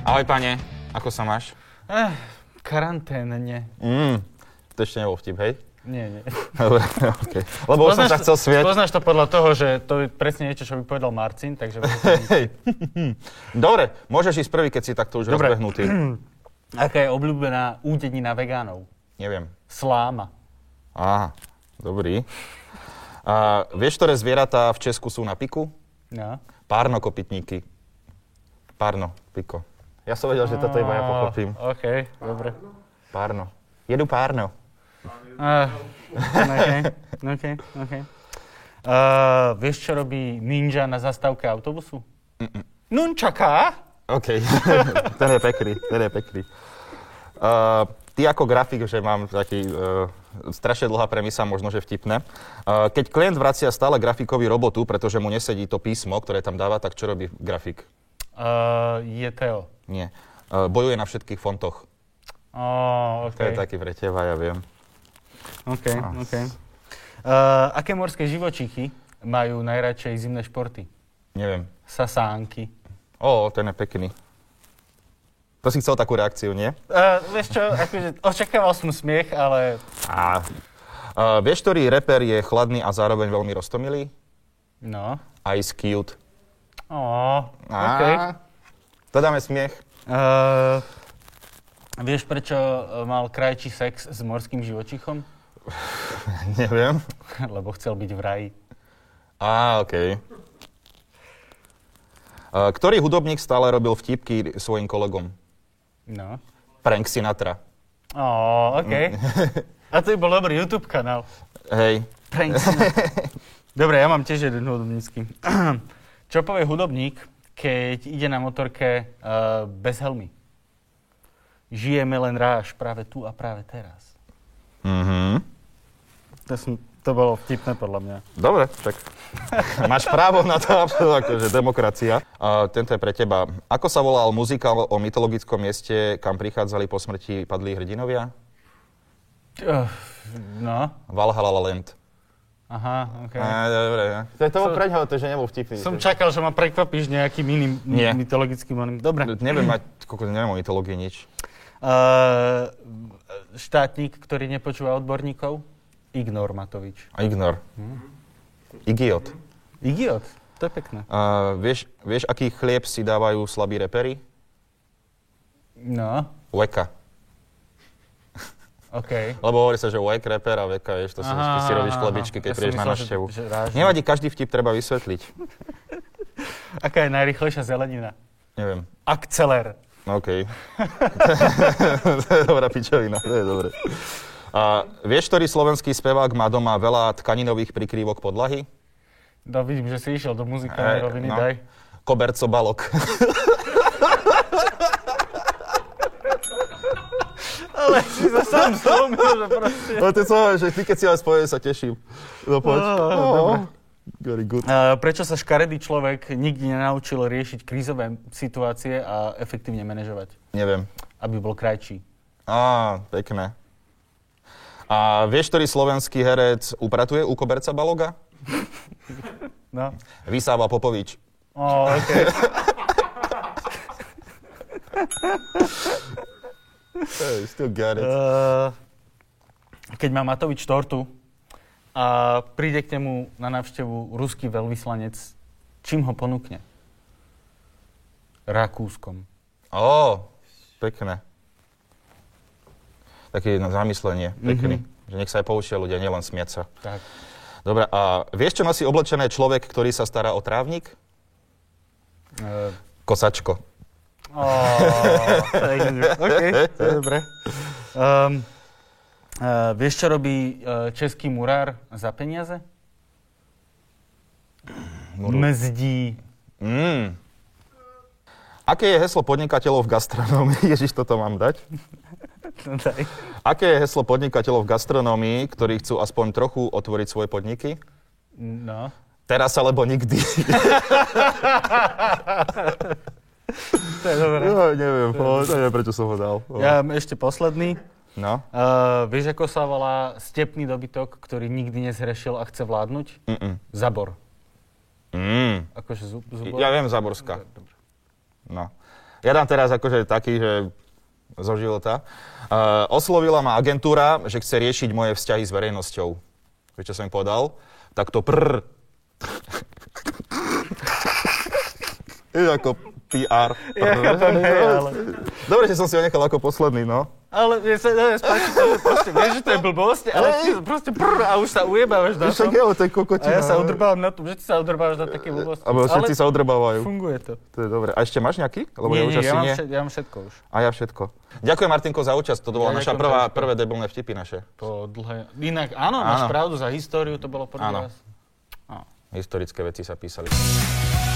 Ahoj, pane. Ako sa máš? Karanténne. To ešte nebol vtip, hej? Nie. Dobre, okej. Lebo už som sa chcel smieť. Poznáš to podľa toho, že to je presne niečo, čo by povedal Marcin, takže... Hej. Dobre, môžeš ísť prvý, keď si takto už rozbehnutý. Aká je obľúbená údenina vegánov? Neviem. Sláma. Aha, dobrý. Vieš, ktoré zvieratá v Česku sú na piku? No. Párnokopytníky. Párno, piko. Ja som vedel, že toto iba ja pochopím. OK, dobre. Párno. Jedu párno. OK. Vieš, čo robí ninja na zastávke autobusu? Nunčaká? OK, ten je pekný. Ty ako grafik, že mám taký strašne dlhá premisa, možno, že vtipné. Keď klient vracia stále grafikovi robotu, pretože mu nesedí to písmo, ktoré tam dáva, tak čo robí grafik? Je Teo. Nie. Bojuje na všetkých fontoch. OK. To je taký pre teba, ja viem. OK. Aké morské živočíchy majú najradšej zimné športy? Neviem. Sasánky. Ten je pekný. To si chcel takú reakciu, nie? Vieš čo, akože očakával som smiech, ale... Vieš, ktorý reper je chladný a zároveň veľmi roztomilý? No. Ice Cube. OK. To dáme smiech. Vieš, prečo mal krajčí sex s morským živočíchom? Neviem. Lebo chcel byť v raji. OK. Ktorý hudobník stále robil vtipky svojim kolegom? No. Frank Sinatra. OK. A to bol dobrý YouTube kanál. Hej. Frank Sinatra. Dobre, ja mám tiež jeden hudobnícky. Čo povie hudobník, keď ide na motorke bez helmy? Žijeme len ráž práve tu a práve teraz. To bolo vtipné podľa mňa. Dobre, tak máš právo na to, akože demokracia. Tento je pre teba. Ako sa volal muzikál o mytologickom mieste, kam prichádzali po smrti padlí hrdinovia? No. Valhalla Land. Aha, OK. Dobre. To bol preňho, to že nebol vtipný. Som čakal, že ma prekvapíš nejakým iným mytologickým onem. Dobre. Neviem o mytológii nič. Štátnik, ktorý nepočúva odborníkov? Ignor Matovič. Ignor. Igiot. Igiot? To je pekné. Vieš, aký chlieb si dávajú slabí reperi? No. Weka. OK. Lebo hovorí sa, že wek, reper a weka, vieš, to si robíš chlebičky, keď prídeš na návštevu. Nevadí, každý vtip treba vysvetliť. Aká je najrýchlejšia zelenina? Neviem. Akceler. OK. To je dobrá pičovina, to je dobre. Vieš, ktorý slovenský spevák má doma veľa tkaninových prikrývok podlahy? Vidím, že si išiel do muzikálnej roviny, daj. Koberco Balok. Ale si sa sám zlomil, že proste... Že ty keď si ale spojený, sa teším. No poď. Very good. Prečo sa škaredý človek nikdy nenaučil riešiť krízové situácie a efektívne manažovať? Neviem. Aby bol krajčí. Pekné. A vieš, ktorý slovenský herec upratuje u Koberca Baloga? No. Vysáva Popovič. OK. Still got it. Keď má Matovič tortu a príde k nemu na návštevu ruský veľvyslanec, čím ho ponúkne? Rakúskom. Pekné. Také zamyslenie, pekný. Že nech sa aj poučia ľudia, nielen smieť sa. Tak. Dobre, a vieš, čo nosí oblečené človek, ktorý sa stará o trávnik? Kosačko. OK, to je dobré. Vieš, čo robí český murár za peniaze? Mzdí. Aké je heslo podnikateľov v gastronómii? Ježiš, toto mám dať? No daj. Aké je heslo podnikateľov v gastronómii, ktorí chcú aspoň trochu otvoriť svoje podniky? No. Teraz alebo nikdy. To je dobré. Neviem, prečo som ho dal. Ja mám ešte posledný. No. Vieš, ako sa volá stepný dobytok, ktorý nikdy nezhrešil a chce vládnuť? Zabor. Akože zubor? Ja viem, Zaborská. Dobre. No. Ja dám teraz akože taký, že zo života. Oslovila ma agentúra, že chce riešiť moje vzťahy s verejnosťou. Vieš, čo som im povedal? Tak to Je ako PR. Ja chápem, ale... Dobre, že som si ho nechal ako posledný, no. Ale mne sa spáči, že proste vieš, že to je blbosť, ale ty proste a už sa ujebávaš na tom. Však to je kokotina. A ja sa udrbávam na tom, že ty sa udrbávaš na také blbosti. Alebo všetci sa udrbávajú. Funguje to. To je dobre. A ešte máš nejaký? Lebo Nie, už asi nie. ja mám všetko už. A ja všetko. Ďakujem, Martinko, za účasť. To bola naša prvé debilné vtipy naše. Po dlhé... Inak áno, máš pravdu, za históriu to bolo prvý raz. Historické veci sa písali.